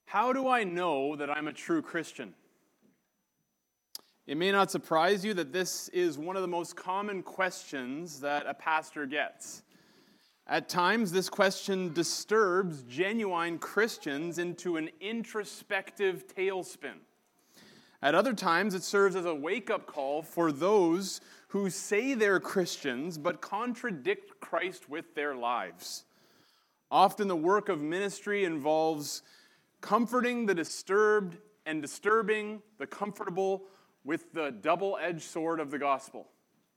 How do I know that I'm a true Christian? It may not surprise you that this is one of the most common questions that a pastor gets. At times, this question disturbs genuine Christians into an introspective tailspin. At other times, it serves as a wake-up call for those who say they're Christians but contradict Christ with their lives. Often the work of ministry involves comforting the disturbed and disturbing the comfortable with the double-edged sword of the gospel.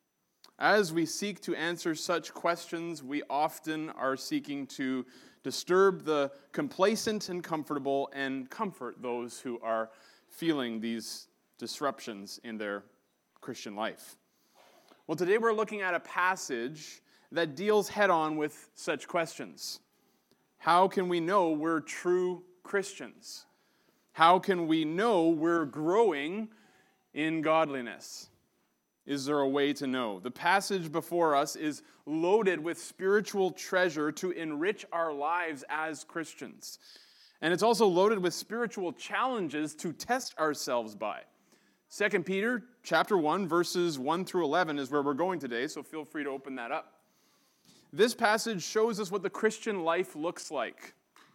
As we seek to answer such questions, we often are seeking to disturb the complacent and comfortable and comfort those who are feeling these disruptions in their Christian life. Well, today we're looking at a passage that deals head-on with such questions. How can we know we're true Christians? How can we know we're growing in godliness? Is there a way to know? The passage before us is loaded with spiritual treasure to enrich our lives as Christians. And it's also loaded with spiritual challenges to test ourselves by. 2 Peter chapter 1, verses 1 through 11 is where we're going today, so feel free to open that up. This passage shows us what the Christian life looks like.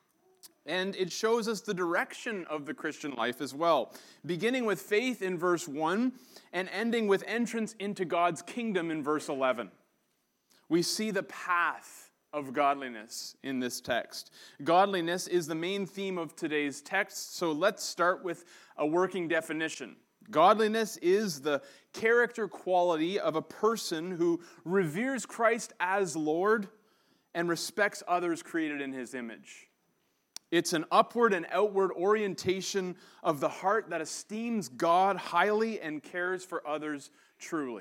And it shows us the direction of the Christian life as well, beginning with faith in verse 1 and ending with entrance into God's kingdom in verse 11. We see the path of godliness in this text. Godliness is the main theme of today's text, so let's start with a working definition. Godliness is the character quality of a person who reveres Christ as Lord and respects others created in his image. It's an upward and outward orientation of the heart that esteems God highly and cares for others truly.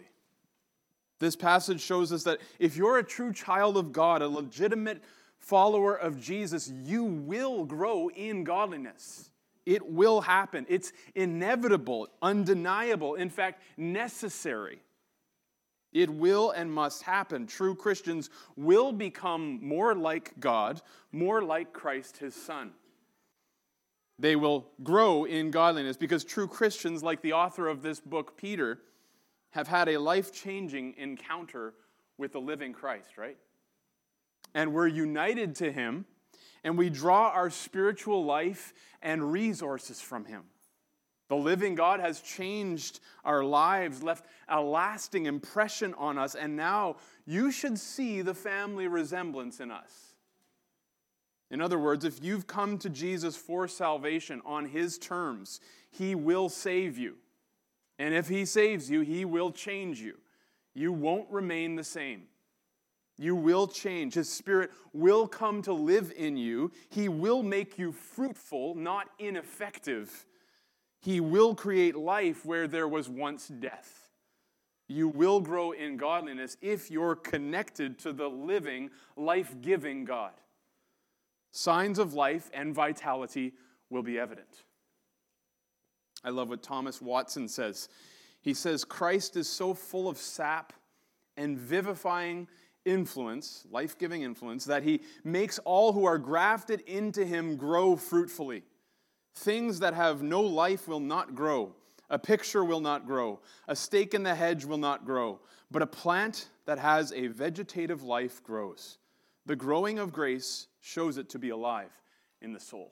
This passage shows us that if you're a true child of God, a legitimate follower of Jesus, you will grow in godliness. It will happen. It's inevitable, undeniable, in fact, necessary. It will and must happen. True Christians will become more like God, more like Christ, his Son. They will grow in godliness because true Christians, like the author of this book, Peter, have had a life-changing encounter with the living Christ, right? And we're united to him, and we draw our spiritual life and resources from him. The living God has changed our lives, left a lasting impression on us, and now you should see the family resemblance in us. In other words, if you've come to Jesus for salvation on his terms, he will save you. And if he saves you, he will change you. You won't remain the same. You will change. His Spirit will come to live in you. He will make you fruitful, not ineffective. He will create life where there was once death. You will grow in godliness if you're connected to the living, life-giving God. Signs of life and vitality will be evident. I love what Thomas Watson says. He says, Christ is so full of sap and vivifying influence, life-giving influence, that he makes all who are grafted into him grow fruitfully. Things that have no life will not grow. A picture will not grow. A stake in the hedge will not grow. But a plant that has a vegetative life grows. The growing of grace shows it to be alive in the soul.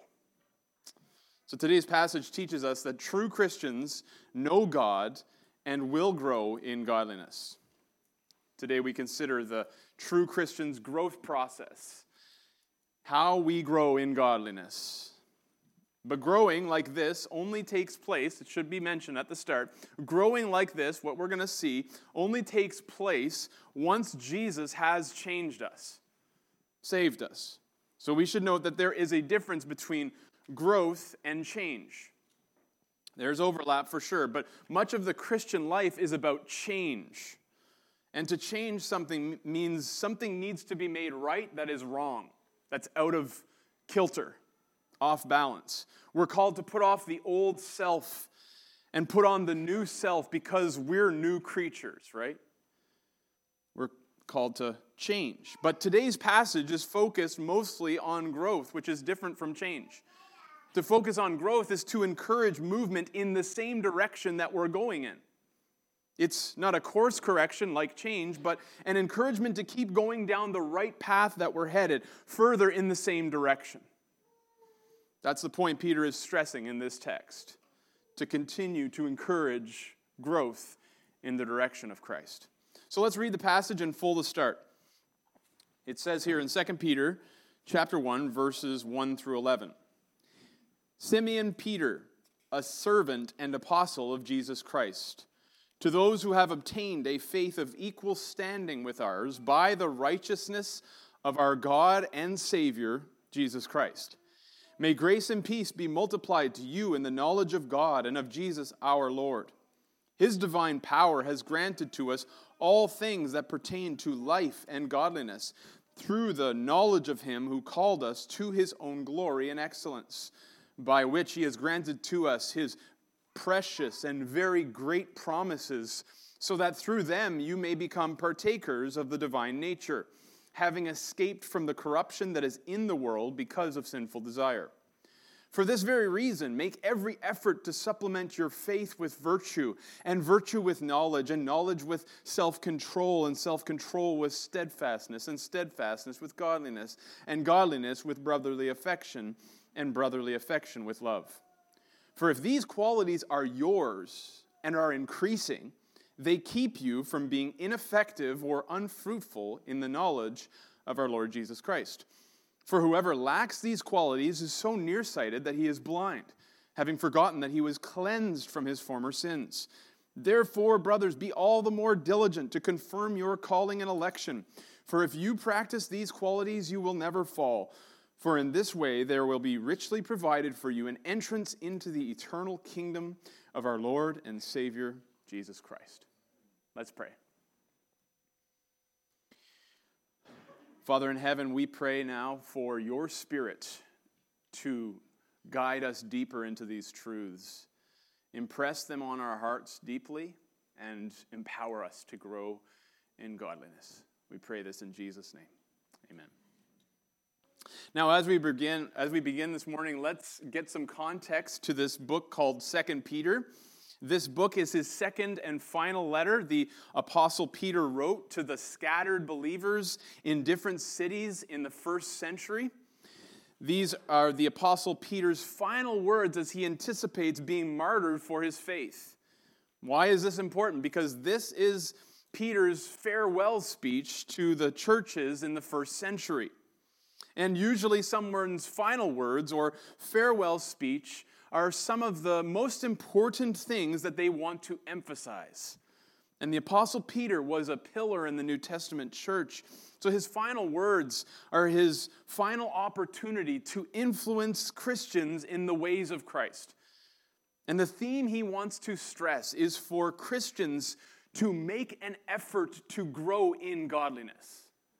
So today's passage teaches us that true Christians know God and will grow in godliness. Today we consider the true Christian's growth process, how we grow in godliness. But growing like this only takes place, it should be mentioned at the start, growing like this, what we're going to see, only takes place once Jesus has changed us, saved us. So we should note that there is a difference between growth and change. There's overlap for sure, but much of the Christian life is about change. And to change something means something needs to be made right that is wrong, that's out of kilter, off balance. We're called to put off the old self and put on the new self because we're new creatures, right? We're called to change. But today's passage is focused mostly on growth, which is different from change. To focus on growth is to encourage movement in the same direction that we're going in. It's not a course correction like change, but an encouragement to keep going down the right path that we're headed, further in the same direction. That's the point Peter is stressing in this text, to continue to encourage growth in the direction of Christ. So let's read the passage in full to start. It says here in 2 Peter chapter 1, verses 1 through 11. Simeon Peter, a servant and apostle of Jesus Christ, to those who have obtained a faith of equal standing with ours by the righteousness of our God and Savior, Jesus Christ. May grace and peace be multiplied to you in the knowledge of God and of Jesus our Lord. His divine power has granted to us all things that pertain to life and godliness, through the knowledge of him who called us to his own glory and excellence, by which he has granted to us his precious and very great promises, so that through them you may become partakers of the divine nature, having escaped from the corruption that is in the world because of sinful desire. For this very reason, make every effort to supplement your faith with virtue, and virtue with knowledge, and knowledge with self-control, and self-control with steadfastness, and steadfastness with godliness, and godliness with brotherly affection, and brotherly affection with love. For if these qualities are yours and are increasing, they keep you from being ineffective or unfruitful in the knowledge of our Lord Jesus Christ. For whoever lacks these qualities is so nearsighted that he is blind, having forgotten that he was cleansed from his former sins. Therefore, brothers, be all the more diligent to confirm your calling and election. For if you practice these qualities, you will never fall. For in this way there will be richly provided for you an entrance into the eternal kingdom of our Lord and Savior, Jesus Christ. Let's pray. Father in heaven, we pray now for your Spirit to guide us deeper into these truths. Impress them on our hearts deeply and empower us to grow in godliness. We pray this in Jesus' name. Amen. Now, as we begin this morning, let's get some context to this book called 2 Peter. This book is his second and final letter the Apostle Peter wrote to the scattered believers in different cities in the first century. These are the Apostle Peter's final words as he anticipates being martyred for his faith. Why is this important? Because this is Peter's farewell speech to the churches in the first century. And usually someone's final words or farewell speech are some of the most important things that they want to emphasize. And the Apostle Peter was a pillar in the New Testament church. So his final words are his final opportunity to influence Christians in the ways of Christ. And the theme he wants to stress is for Christians to make an effort to grow in godliness.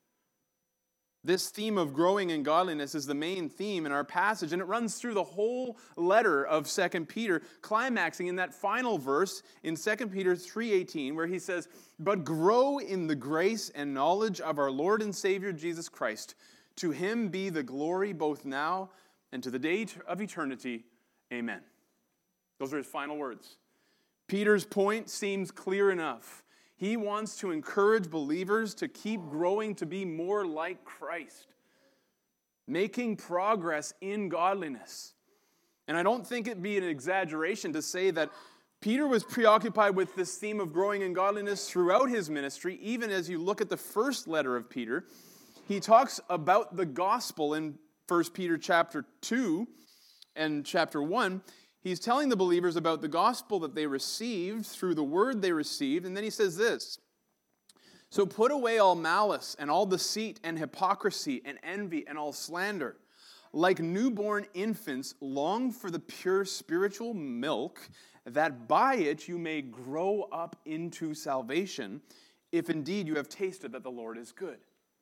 This theme of growing in godliness is the main theme in our passage, and it runs through the whole letter of 2 Peter, climaxing in that final verse in 2 Peter 3:18, where he says, "But grow in the grace and knowledge of our Lord and Savior Jesus Christ. To him be the glory both now and to the day of eternity. Amen." Those are his final words. Peter's point seems clear enough. He wants to encourage believers to keep growing to be more like Christ, making progress in godliness. And I don't think it'd be an exaggeration to say that Peter was preoccupied with this theme of growing in godliness throughout his ministry. Even as you look at the first letter of Peter, he talks about the gospel in 1 Peter chapter 2 and chapter 1. He's telling the believers about the gospel that they received through the word they received. And then he says this, "So put away all malice and all deceit and hypocrisy and envy and all slander. Like newborn infants, long for the pure spiritual milk, that by it you may grow up into salvation, if indeed you have tasted that the Lord is good."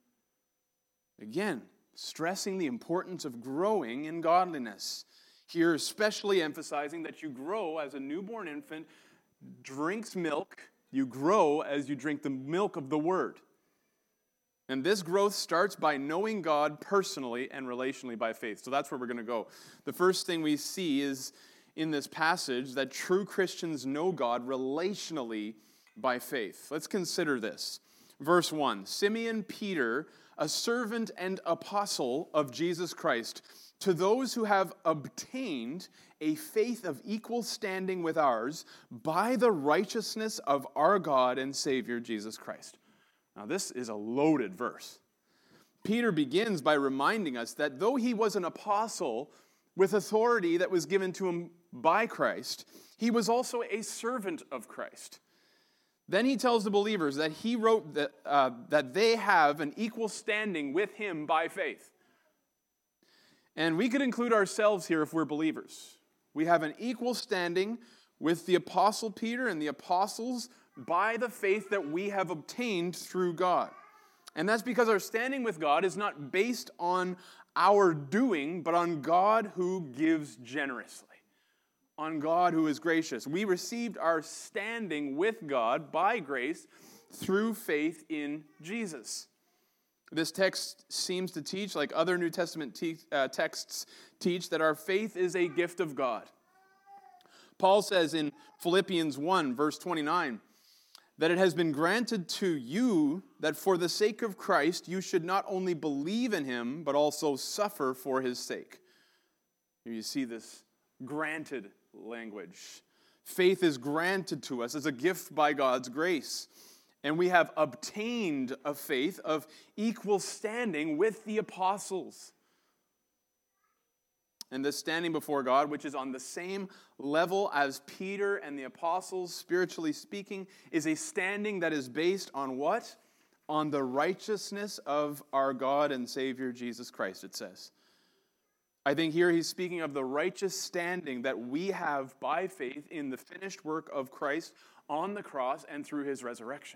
Again, stressing the importance of growing in godliness. Here, especially emphasizing that you grow as a newborn infant drinks milk. You grow as you drink the milk of the Word. And this growth starts by knowing God personally and relationally by faith. So that's where we're going to go. The first thing we see is in this passage that true Christians know God relationally by faith. Let's consider this. Verse 1, Simeon Peter, a servant and apostle of Jesus Christ, to those who have obtained a faith of equal standing with ours by the righteousness of our God and Savior Jesus Christ. Now, this is a loaded verse. Peter begins by reminding us that though he was an apostle with authority that was given to him by Christ, he was also a servant of Christ. Then he tells the believers that he wrote that they have an equal standing with him by faith. And we could include ourselves here if we're believers. We have an equal standing with the apostle Peter and the apostles by the faith that we have obtained through God. And that's because our standing with God is not based on our doing, but on God who gives generously, on God who is gracious. We received our standing with God by grace through faith in Jesus. This text seems to teach, like other New Testament texts teach, that our faith is a gift of God. Paul says in Philippians 1, verse 29, that it has been granted to you that for the sake of Christ you should not only believe in him, but also suffer for his sake. Here you see this granted language. Faith is granted to us as a gift by God's grace. And we have obtained a faith of equal standing with the apostles. And this standing before God, which is on the same level as Peter and the apostles, spiritually speaking, is a standing that is based on what? On the righteousness of our God and Savior Jesus Christ, it says. I think here he's speaking of the righteous standing that we have by faith in the finished work of Christ on the cross and through his resurrection.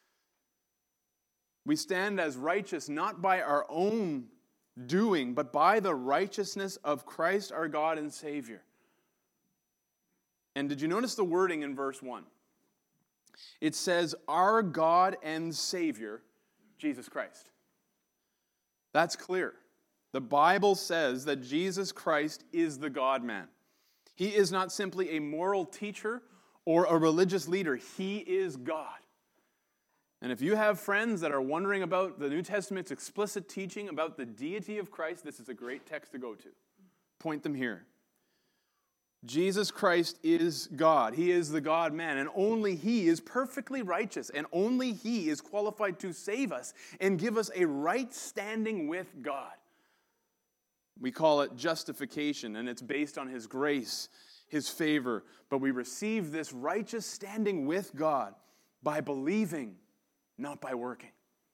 We stand as righteous not by our own doing, but by the righteousness of Christ our God and Savior. And did you notice the wording in verse 1? It says, our God and Savior, Jesus Christ. That's clear. The Bible says that Jesus Christ is the God-man. He is not simply a moral teacher or a religious leader. He is God. And if you have friends that are wondering about the New Testament's explicit teaching about the deity of Christ, this is a great text to go to. Point them here. Jesus Christ is God. He is the God-man, and only he is perfectly righteous, and only he is qualified to save us and give us a right standing with God. We call it justification, and it's based on his grace, his favor, but we receive this righteous standing with God by believing, not by working.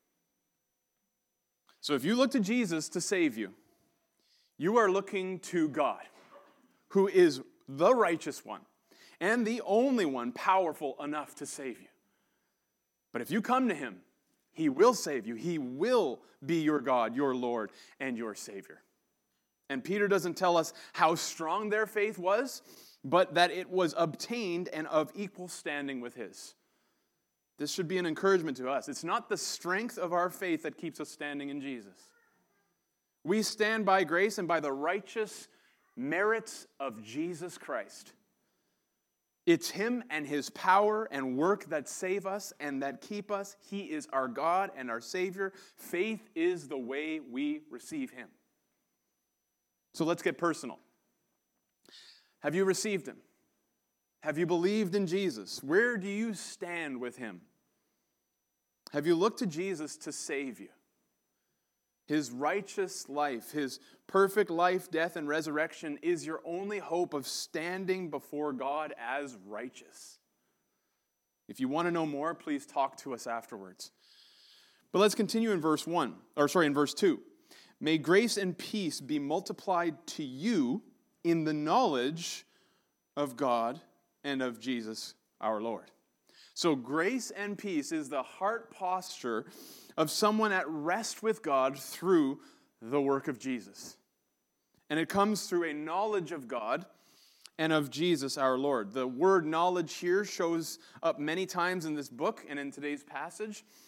So if you look to Jesus to save you, you are looking to God, who is the righteous one and the only one powerful enough to save you. But if you come to him, he will save you. He will be your God, your Lord, and your Savior. And Peter doesn't tell us how strong their faith was, but that it was obtained and of equal standing with his. This should be an encouragement to us. It's not the strength of our faith that keeps us standing in Jesus. We stand by grace and by the righteous merits of Jesus Christ. It's him and his power and work that save us and that keep us. He is our God and our Savior. Faith is the way we receive him. So let's get personal. Have you received him? Have you believed in Jesus? Where do you stand with him? Have you looked to Jesus to save you? His righteous life, his perfect life, death, and resurrection is your only hope of standing before God as righteous. If you want to know more, please talk to us afterwards. But let's continue in verse 2. May grace and peace be multiplied to you in the knowledge of God and of Jesus our Lord. So grace and peace is the heart posture of someone at rest with God through the work of Jesus. And it comes through a knowledge of God and of Jesus our Lord. The word knowledge here shows up many times in this book and in today's passage.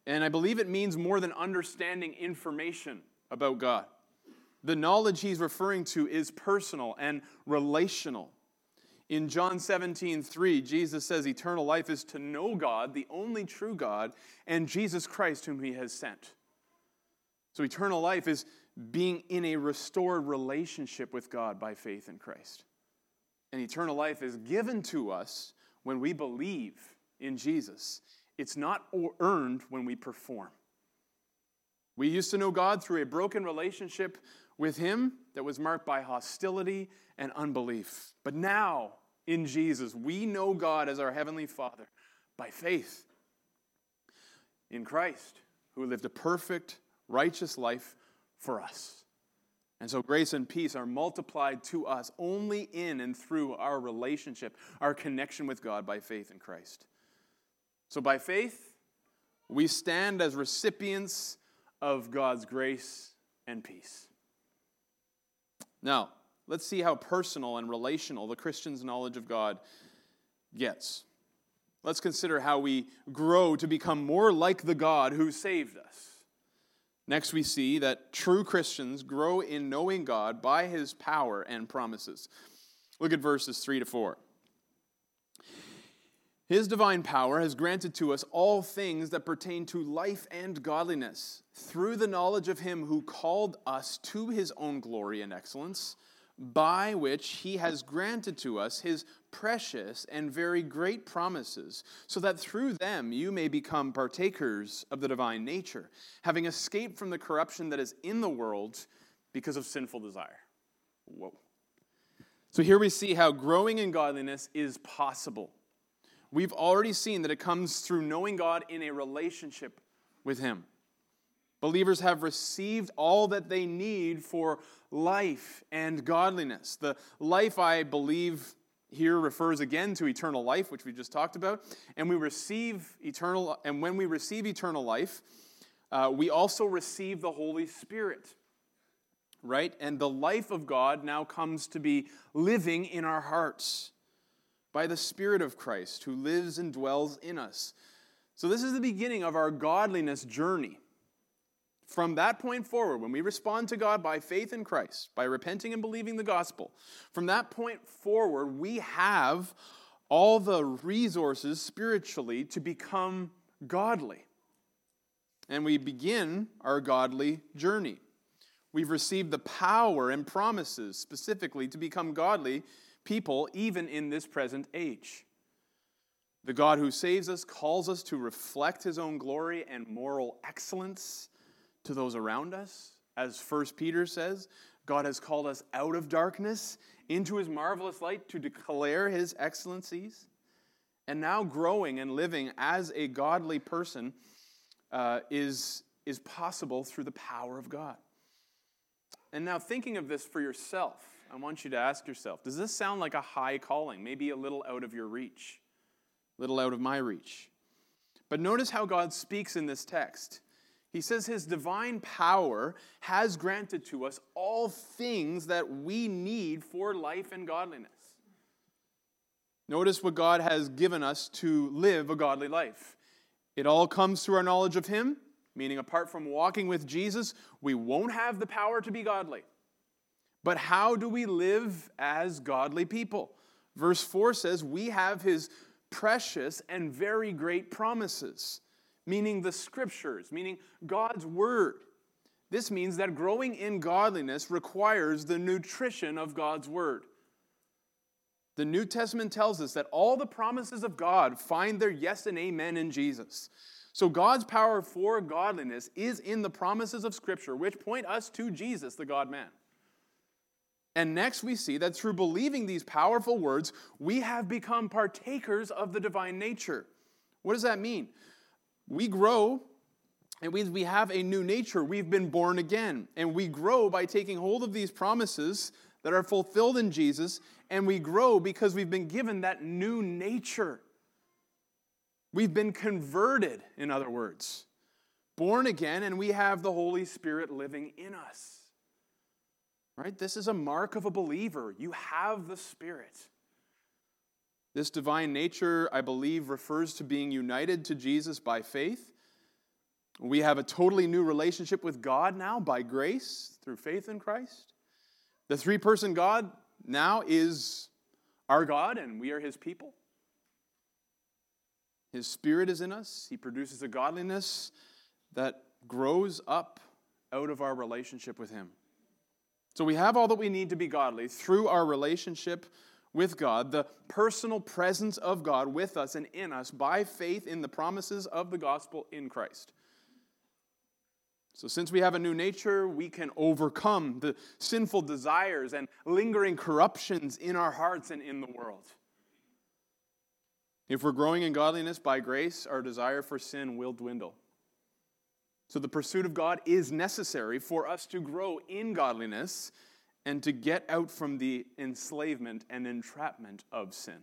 And I believe it means more than understanding information about God. The knowledge he's referring to is personal and relational. In John 17:3, Jesus says eternal life is to know God, the only true God, and Jesus Christ whom he has sent. So eternal life is being in a restored relationship with God by faith in Christ. And eternal life is given to us when we believe in Jesus. It's not earned when we perform. We used to know God through a broken relationship with him that was marked by hostility and unbelief. But now, in Jesus, we know God as our Heavenly Father by faith in Christ, who lived a perfect, righteous life for us. And so grace and peace are multiplied to us only in and through our relationship, our connection with God by faith in Christ. So by faith, we stand as recipients of God's grace and peace. Now, let's see how personal and relational the Christian's knowledge of God gets. Let's consider how we grow to become more like the God who saved us. Next, we see that true Christians grow in knowing God by his power and promises. Look at verses 3-4. His divine power has granted to us all things that pertain to life and godliness, through the knowledge of him who called us to his own glory and excellence, by which he has granted to us his precious and very great promises, so that through them you may become partakers of the divine nature, having escaped from the corruption that is in the world because of sinful desire. Whoa. So here we see how growing in godliness is possible. We've already seen that it comes through knowing God in a relationship with him. Believers have received all that they need for life and godliness. The life, I believe, here refers again to eternal life, which we just talked about. And when we receive eternal life, we also receive the Holy Spirit. Right? And the life of God now comes to be living in our hearts by the Spirit of Christ who lives and dwells in us. So this is the beginning of our godliness journey. From that point forward, when we respond to God by faith in Christ, by repenting and believing the gospel, from that point forward, we have all the resources spiritually to become godly. And we begin our godly journey. We've received the power and promises specifically to become godly people even in this present age. The God who saves us calls us to reflect his own glory and moral excellence to those around us. As 1 Peter says, God has called us out of darkness into his marvelous light to declare his excellencies. And now growing and living as a godly person is possible through the power of God. And now thinking of this for yourself, I want you to ask yourself, does this sound like a high calling? Maybe a little out of your reach, a little out of my reach. But notice how God speaks in this text. He says his divine power has granted to us all things that we need for life and godliness. Notice what God has given us to live a godly life. It all comes through our knowledge of him, meaning apart from walking with Jesus, we won't have the power to be godly. But how do we live as godly people? Verse 4 says, we have his precious and very great promises, meaning the scriptures, meaning God's word. This means that growing in godliness requires the nutrition of God's word. The New Testament tells us that all the promises of God find their yes and amen in Jesus. So God's power for godliness is in the promises of Scripture, which point us to Jesus, the God-man. And next we see that through believing these powerful words, we have become partakers of the divine nature. What does that mean? We grow, and we have a new nature. We've been born again. And we grow by taking hold of these promises that are fulfilled in Jesus, and we grow because we've been given that new nature. We've been converted, in other words. Born again, and we have the Holy Spirit living in us. Right? This is a mark of a believer. You have the Spirit. This divine nature, I believe, refers to being united to Jesus by faith. We have a totally new relationship with God now by grace through faith in Christ. The three-person God now is our God, and we are his people. His Spirit is in us. He produces a godliness that grows up out of our relationship with him. So we have all that we need to be godly through our relationship with God, the personal presence of God with us and in us by faith in the promises of the gospel in Christ. So since we have a new nature, we can overcome the sinful desires and lingering corruptions in our hearts and in the world. If we're growing in godliness by grace, our desire for sin will dwindle. So the pursuit of God is necessary for us to grow in godliness and to get out from the enslavement and entrapment of sin.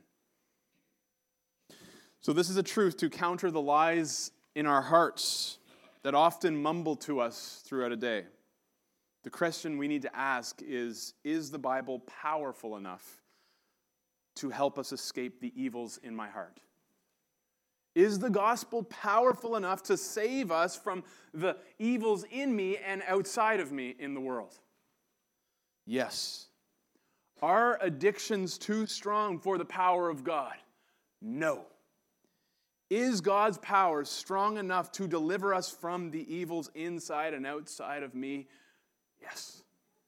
So this is a truth to counter the lies in our hearts that often mumble to us throughout a day. The question we need to ask is the Bible powerful enough to help us escape the evils in my heart? Is the gospel powerful enough to save us from the evils in me and outside of me in the world? Yes. Are addictions too strong for the power of God? No. Is God's power strong enough to deliver us from the evils inside and outside of me? Yes.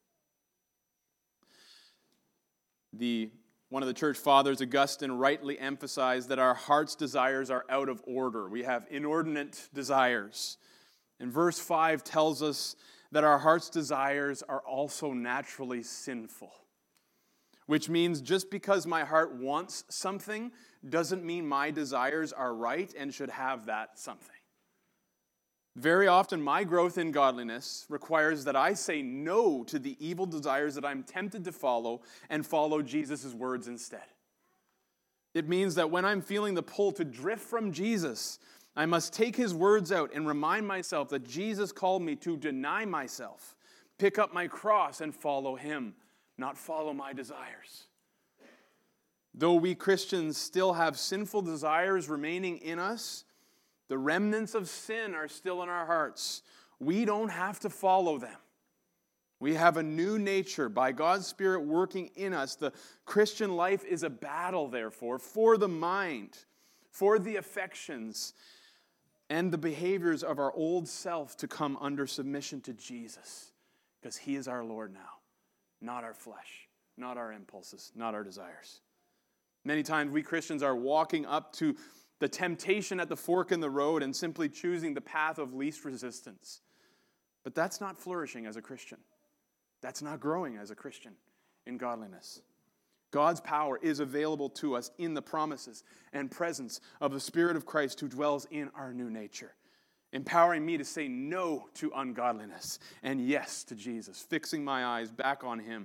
One of the church fathers, Augustine, rightly emphasized that our heart's desires are out of order. We have inordinate desires. And verse 5 tells us that our heart's desires are also naturally sinful, which means just because my heart wants something doesn't mean my desires are right and should have that something. Very often, my growth in godliness requires that I say no to the evil desires that I'm tempted to follow and follow Jesus' words instead. It means that when I'm feeling the pull to drift from Jesus, I must take his words out and remind myself that Jesus called me to deny myself, pick up my cross, and follow him, not follow my desires. Though we Christians still have sinful desires remaining in us, the remnants of sin are still in our hearts. We don't have to follow them. We have a new nature by God's Spirit working in us. The Christian life is a battle, therefore, for the mind, for the affections, and the behaviors of our old self to come under submission to Jesus, because he is our Lord now, not our flesh, not our impulses, not our desires. Many times we Christians are walking up to the temptation at the fork in the road and simply choosing the path of least resistance. But that's not flourishing as a Christian. That's not growing as a Christian in godliness. God's power is available to us in the promises and presence of the Spirit of Christ who dwells in our new nature, empowering me to say no to ungodliness and yes to Jesus, fixing my eyes back on him.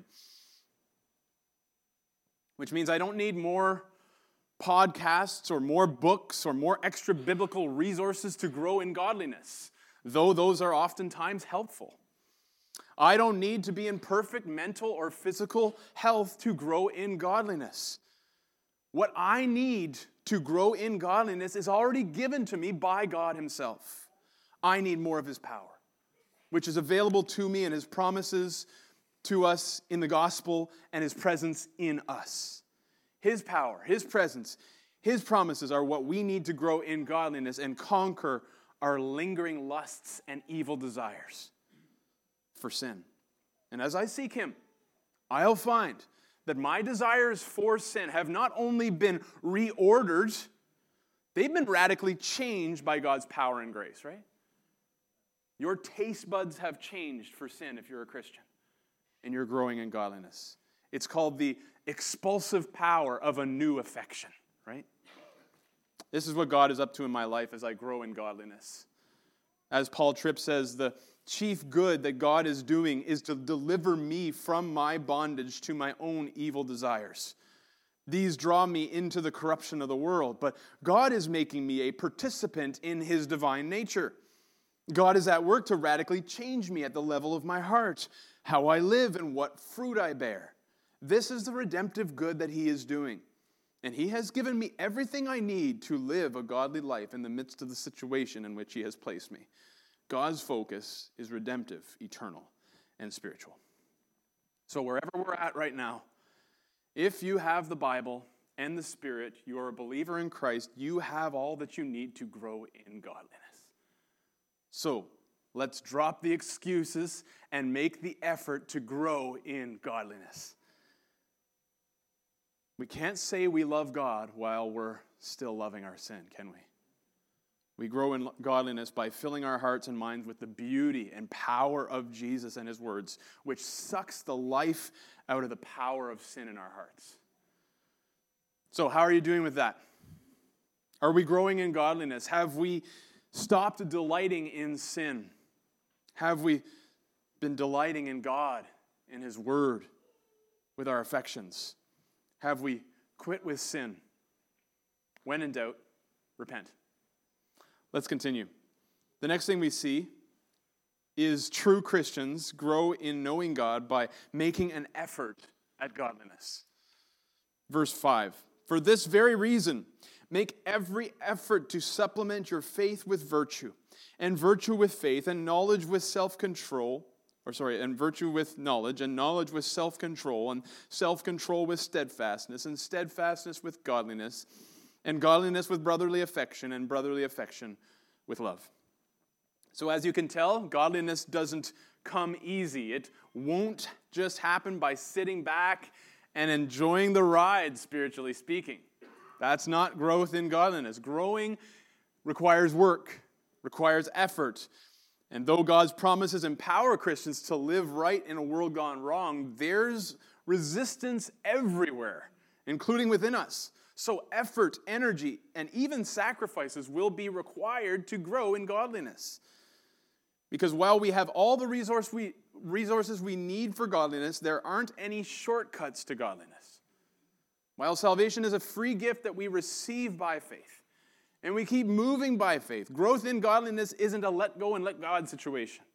Which means I don't need more podcasts or more books or more extra biblical resources to grow in godliness, though those are oftentimes helpful. I don't need to be in perfect mental or physical health to grow in godliness. What I need to grow in godliness is already given to me by God himself. I need more of his power, which is available to me in his promises to us in the gospel and his presence in us. His power, his presence, his promises are what we need to grow in godliness and conquer our lingering lusts and evil desires for sin. And as I seek him, I'll find that my desires for sin have not only been reordered, they've been radically changed by God's power and grace, right? Your taste buds have changed for sin if you're a Christian and you're growing in godliness. It's called the expulsive power of a new affection, right? This is what God is up to in my life as I grow in godliness. As Paul Tripp says, the chief good that God is doing is to deliver me from my bondage to my own evil desires. These draw me into the corruption of the world, but God is making me a participant in his divine nature. God is at work to radically change me at the level of my heart, how I live, and what fruit I bear. This is the redemptive good that he is doing. And he has given me everything I need to live a godly life in the midst of the situation in which he has placed me. God's focus is redemptive, eternal, and spiritual. So wherever we're at right now, if you have the Bible and the Spirit, you are a believer in Christ, you have all that you need to grow in godliness. So let's drop the excuses and make the effort to grow in godliness. We can't say we love God while we're still loving our sin, can we? We grow in godliness by filling our hearts and minds with the beauty and power of Jesus and his words, which sucks the life out of the power of sin in our hearts. So how are you doing with that? Are we growing in godliness? Have we stopped delighting in sin? Have we been delighting in God, in his word, with our affections? Have we quit with sin? When in doubt, repent. Let's continue. The next thing we see is true Christians grow in knowing God by making an effort at godliness. Verse 5, for this very reason, make every effort to supplement your faith with virtue, and virtue with faith, and knowledge with self-control, and virtue with knowledge, and knowledge with self-control, and self-control with steadfastness, and steadfastness with godliness, and godliness with brotherly affection, and brotherly affection with love. So as you can tell, godliness doesn't come easy. It won't just happen by sitting back and enjoying the ride, spiritually speaking. That's not growth in godliness. Growing requires work, requires effort. And though God's promises empower Christians to live right in a world gone wrong, there's resistance everywhere, including within us. So effort, energy, and even sacrifices will be required to grow in godliness. Because while we have all the resources we need for godliness, there aren't any shortcuts to godliness. While salvation is a free gift that we receive by faith, and we keep moving by faith, growth in godliness isn't a let go and let God situation.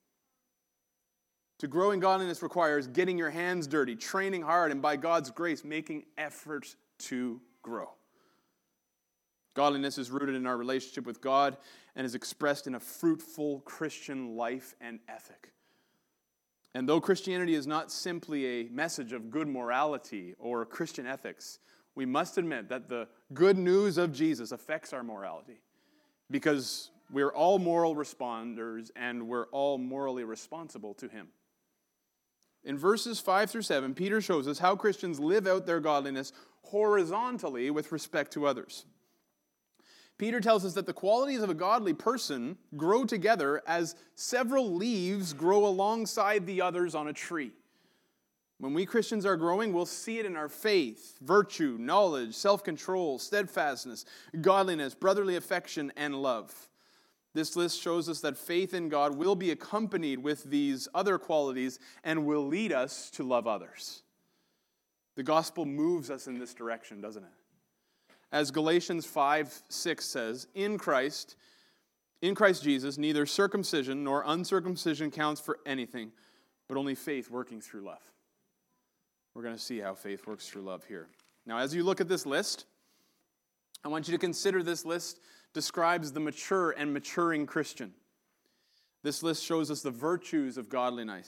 To grow in godliness requires getting your hands dirty, training hard, and by God's grace, making effort to grow. Godliness is rooted in our relationship with God and is expressed in a fruitful Christian life and ethic. And though Christianity is not simply a message of good morality or Christian ethics, we must admit that the good news of Jesus affects our morality because we're all moral responders and we're all morally responsible to him. In verses 5 through 7, Peter shows us how Christians live out their godliness horizontally with respect to others. Peter tells us that the qualities of a godly person grow together as several leaves grow alongside the others on a tree. When we Christians are growing, we'll see it in our faith, virtue, knowledge, self-control, steadfastness, godliness, brotherly affection, and love. This list shows us that faith in God will be accompanied with these other qualities and will lead us to love others. The gospel moves us in this direction, doesn't it? As Galatians 5:6 says, in Christ Jesus, neither circumcision nor uncircumcision counts for anything, but only faith working through love. We're going to see how faith works through love here. Now, as you look at this list, I want you to consider this list describes the mature and maturing Christian. This list shows us the virtues of godliness,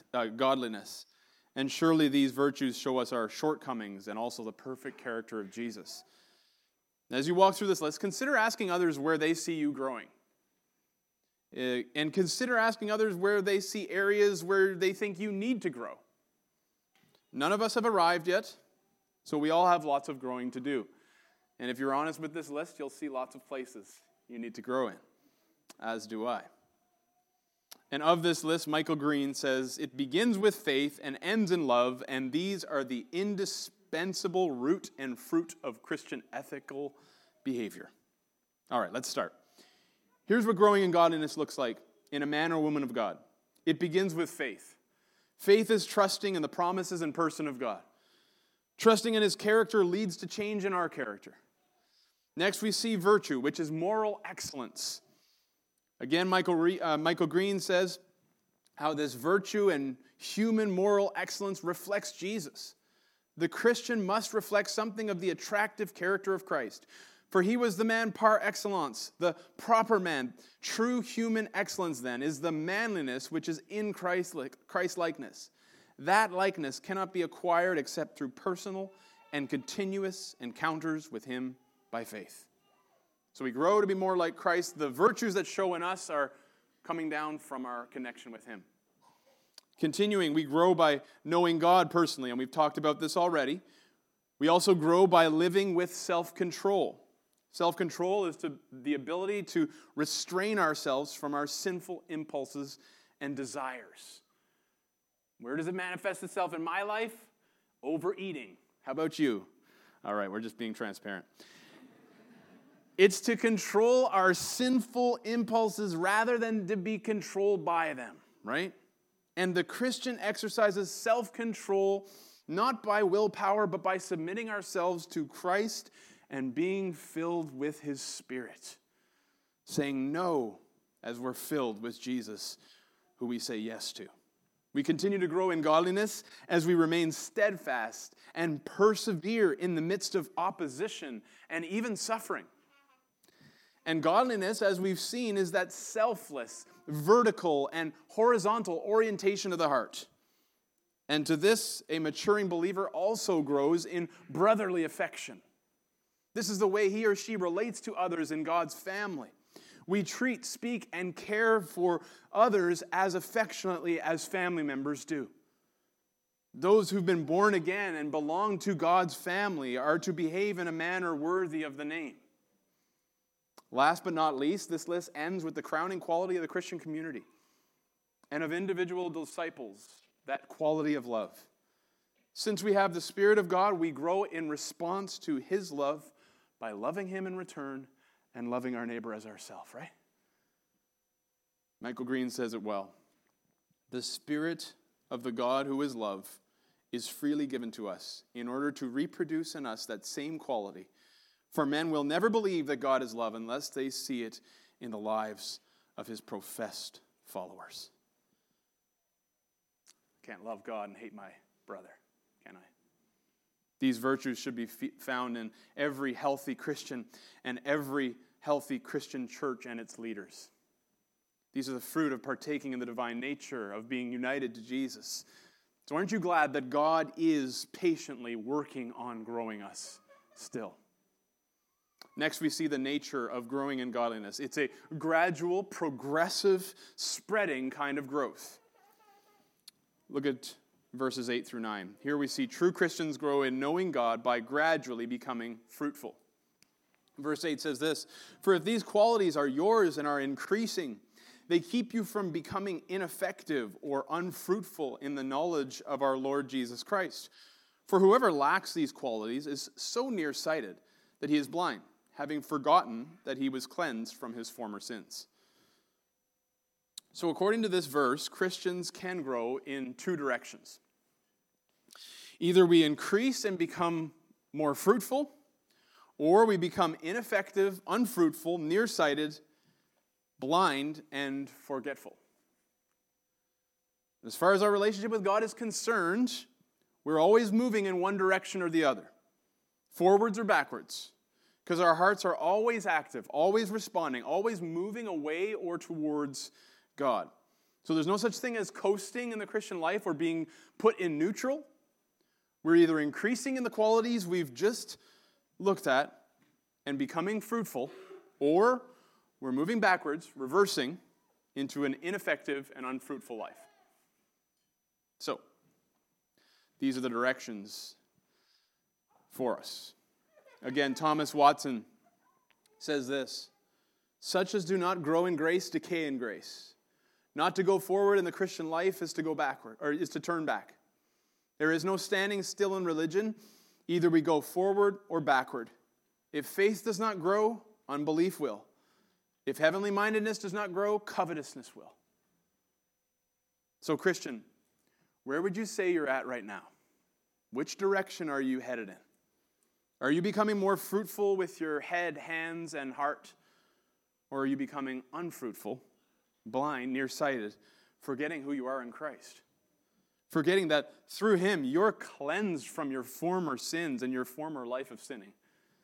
and surely these virtues show us our shortcomings and also the perfect character of Jesus. As you walk through this list, consider asking others where they see you growing. And consider asking others where they see areas where they think you need to grow. None of us have arrived yet, so we all have lots of growing to do. And if you're honest with this list, you'll see lots of places you need to grow in, as do I. And of this list, Michael Green says, it begins with faith and ends in love, and these are the indispensable root and fruit of Christian ethical behavior. All right, let's start. Here's what growing in godliness looks like in a man or woman of God. It begins with faith. Faith is trusting in the promises and person of God. Trusting in his character leads to change in our character. Next, we see virtue, which is moral excellence. Again, Michael Green says how this virtue and human moral excellence reflects Jesus. The Christian must reflect something of the attractive character of Christ. For he was the man par excellence, the proper man. True human excellence, then, is the manliness which is in Christ-likeness. That likeness cannot be acquired except through personal and continuous encounters with him by faith. So we grow to be more like Christ. The virtues that show in us are coming down from our connection with him. Continuing, we grow by knowing God personally, and we've talked about this already. We also grow by living with self-control. Self-control is the ability to restrain ourselves from our sinful impulses and desires. Where does it manifest itself in my life? Overeating. How about you? All right, we're just being transparent. It's to control our sinful impulses rather than to be controlled by them, right? And the Christian exercises self-control not by willpower, but by submitting ourselves to Christ and being filled with his Spirit. Saying no as we're filled with Jesus, who we say yes to. We continue to grow in godliness as we remain steadfast and persevere in the midst of opposition and even suffering. And godliness, as we've seen, is that selfless, vertical, and horizontal orientation of the heart. And to this, a maturing believer also grows in brotherly affection. This is the way he or she relates to others in God's family. We treat, speak, and care for others as affectionately as family members do. Those who've been born again and belong to God's family are to behave in a manner worthy of the name. Last but not least, this list ends with the crowning quality of the Christian community and of individual disciples, that quality of love. Since we have the Spirit of God, we grow in response to his love by loving him in return and loving our neighbor as ourselves, right? Michael Green says it well. The Spirit of the God who is love is freely given to us in order to reproduce in us that same quality. For men will never believe that God is love unless they see it in the lives of his professed followers. I can't love God and hate my brother, can I? These virtues should be found in every healthy Christian and every healthy Christian church and its leaders. These are the fruit of partaking in the divine nature, of being united to Jesus. So aren't you glad that God is patiently working on growing us still? Next, we see the nature of growing in godliness. It's a gradual, progressive, spreading kind of growth. Look at verses 8 through 9. Here we see true Christians grow in knowing God by gradually becoming fruitful. Verse 8 says this, "For if these qualities are yours and are increasing, they keep you from becoming ineffective or unfruitful in the knowledge of our Lord Jesus Christ. For whoever lacks these qualities is so nearsighted that he is blind, having forgotten that he was cleansed from his former sins." So according to this verse, Christians can grow in two directions. Either we increase and become more fruitful, or we become ineffective, unfruitful, nearsighted, blind, and forgetful. As far as our relationship with God is concerned, we're always moving in one direction or the other, forwards or backwards, because our hearts are always active, always responding, always moving away or towards God. So there's no such thing as coasting in the Christian life or being put in neutral. We're either increasing in the qualities we've just looked at and becoming fruitful, or we're moving backwards, reversing into an ineffective and unfruitful life. So, these are the directions for us. Again, Thomas Watson says this, "Such as do not grow in grace decay in grace. Not to go forward in the Christian life is to go backward, or is to turn back. There is no standing still in religion. Either we go forward or backward. If faith does not grow, unbelief will. If heavenly mindedness does not grow, covetousness will." So, Christian, where would you say you're at right now? Which direction are you headed in? Are you becoming more fruitful with your head, hands, and heart? Or are you becoming unfruitful, blind, nearsighted, forgetting who you are in Christ? Forgetting that through him, you're cleansed from your former sins and your former life of sinning.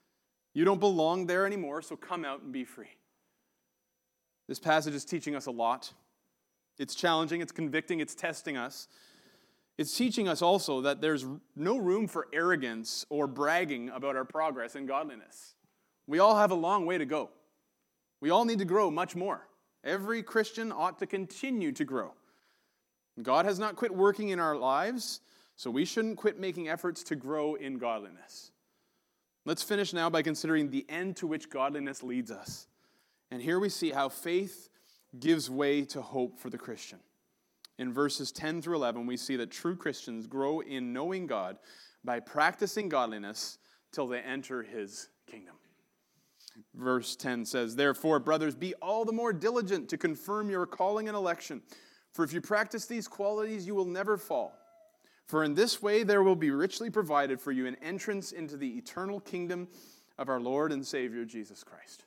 You don't belong there anymore, so come out and be free. This passage is teaching us a lot. It's challenging, it's convicting, it's testing us. It's teaching us also that there's no room for arrogance or bragging about our progress in godliness. We all have a long way to go. We all need to grow much more. Every Christian ought to continue to grow. God has not quit working in our lives, so we shouldn't quit making efforts to grow in godliness. Let's finish now by considering the end to which godliness leads us. And here we see how faith gives way to hope for the Christian. In verses 10 through 11, we see that true Christians grow in knowing God by practicing godliness till they enter his kingdom. Verse 10 says, "Therefore, brothers, be all the more diligent to confirm your calling and election. For if you practice these qualities, you will never fall. For in this way there will be richly provided for you an entrance into the eternal kingdom of our Lord and Savior, Jesus Christ."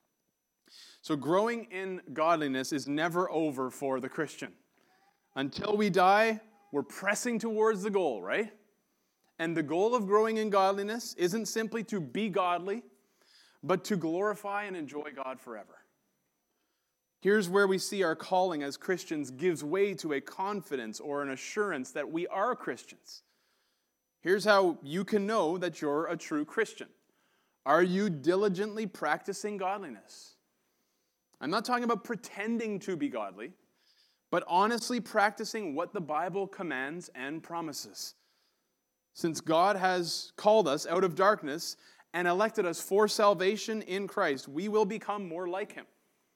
So growing in godliness is never over for the Christian. Until we die, we're pressing towards the goal, right? And the goal of growing in godliness isn't simply to be godly, but to glorify and enjoy God forever. Here's where we see our calling as Christians gives way to a confidence or an assurance that we are Christians. Here's how you can know that you're a true Christian. Are you diligently practicing godliness? I'm not talking about pretending to be godly, but honestly practicing what the Bible commands and promises. Since God has called us out of darkness and elected us for salvation in Christ, we will become more like him.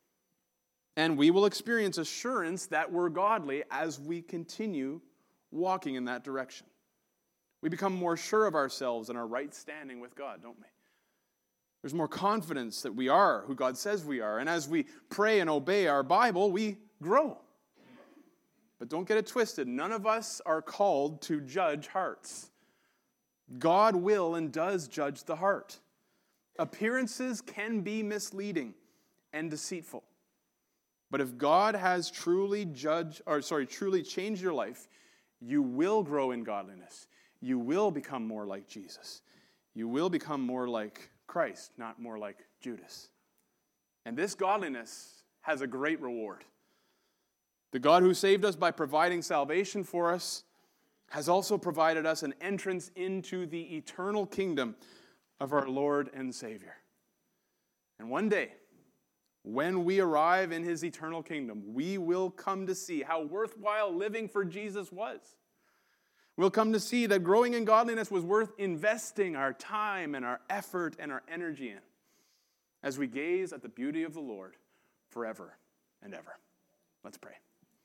And we will experience assurance that we're godly as we continue walking in that direction. We become more sure of ourselves and our right standing with God, don't we? There's more confidence that we are who God says we are. And as we pray and obey our Bible, we grow. But don't get it twisted. None of us are called to judge hearts. God will and does judge the heart. Appearances can be misleading and deceitful. But if God has truly changed your life, you will grow in godliness. You will become more like Jesus. You will become more like Christ, not more like Judas. And this godliness has a great reward. The God who saved us by providing salvation for us has also provided us an entrance into the eternal kingdom of our Lord and Savior. And one day, when we arrive in his eternal kingdom, we will come to see how worthwhile living for Jesus was. We'll come to see that growing in godliness was worth investing our time and our effort and our energy in as we gaze at the beauty of the Lord forever and ever. Let's pray.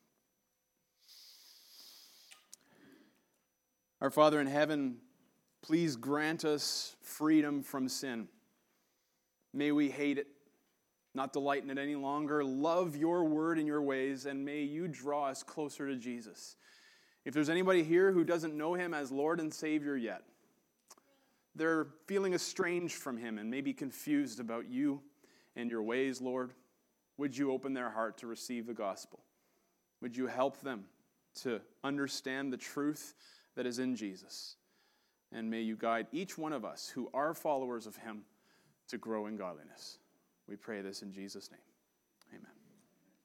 Our Father in heaven, please grant us freedom from sin. May we hate it, not delight in it any longer, love your word and your ways, and may you draw us closer to Jesus. If there's anybody here who doesn't know him as Lord and Savior yet, they're feeling estranged from him and maybe confused about you and your ways, Lord, would you open their heart to receive the gospel? Would you help them to understand the truth that is in Jesus? And may you guide each one of us who are followers of him to grow in godliness. We pray this in Jesus' name.